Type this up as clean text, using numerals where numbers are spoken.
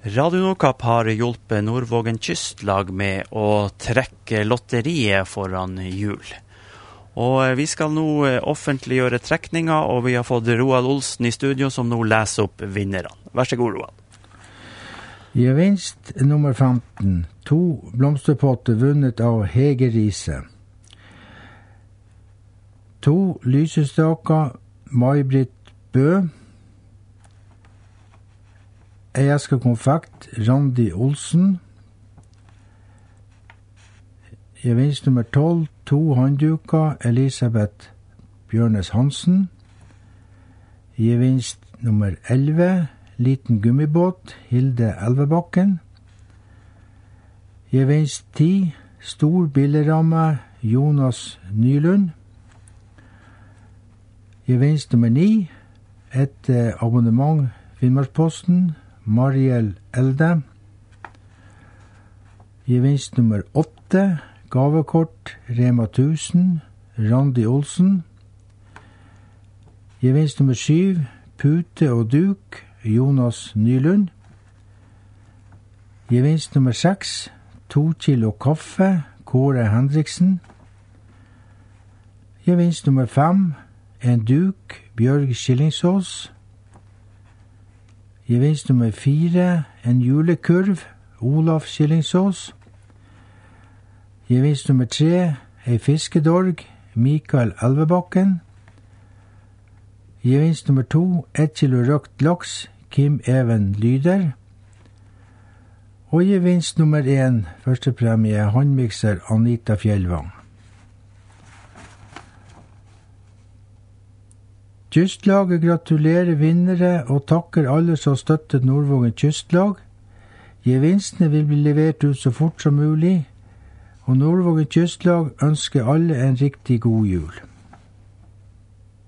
Radio Nordkapp har hjulpet Nordvågen kystlag med å trekke lotteriet foran jul. Og vi skal nå offentliggjøre trekninger, og vi har fått Roald Olsen i studio som nå leser opp vinnerne. Vær så god, Roald. Gevinst nummer 15. 2 blomsterpotter vunnet av Hege Riise. 2 lysestaker May-Britt Bø. Eierske konfekt Randi Olsen. Gevinst nummer 12, 2 håndduker Elisabeth Bjørnes Hansen. Gevinst nummer 11, liten gummibåt Hilde Elvebakken. Gevinst 10, stor billigramme Jonas Nylund. Gevinst nummer 9, et abonnement Finnmarksposten Mariel Elde. Gevinst nummer 8, gavekort Rema 1000, Randi Olsen. Gevinst nummer 7, pute og duk, Jonas Nylund. Gevinst nummer 6, 2 kilo kaffe, Kåre Hendriksen. Gevinst nummer 5, en duk, Bjørg Skillingsås. Gevinst nummer 4, en julekurv, Olaf Skillingsås. Gevinst nummer 3, en fiskedorg, Mikael Elvebakken. Gevinst nummer 2, 1 kilo røkt laks, Kim Even Lyder. Og gevinst nummer 1, første premie, håndmikser Anita Fjellvang. Kystlaget gratulerer vinnere og takker alle som støttet Nordvågen kystlag. Gevinstene vil bli levert ut så fort som mulig, og Nordvågen kystlag ønsker alle en riktig god jul.